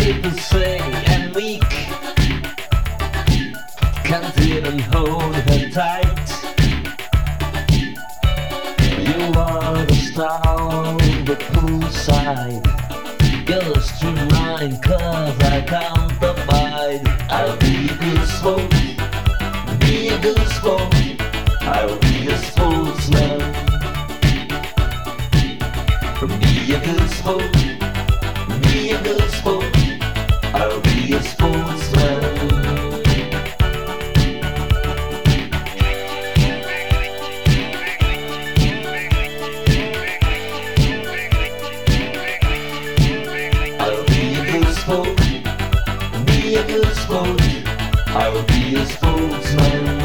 People say I'm weak, can't even hold her tight. You are the star of the poolside. Goes to mine cause I can't abide. I'll be a good sport, be a good sport. I'll be a sportsman. Be a good sport, be a good sport. I'll be a sportsman. Be a good sport, I will be a sportsman.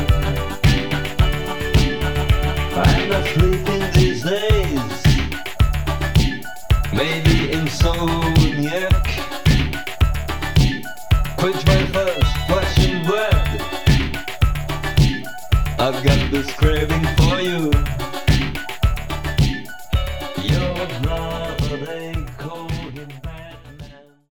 I'm not sleeping these days, maybe insomniac.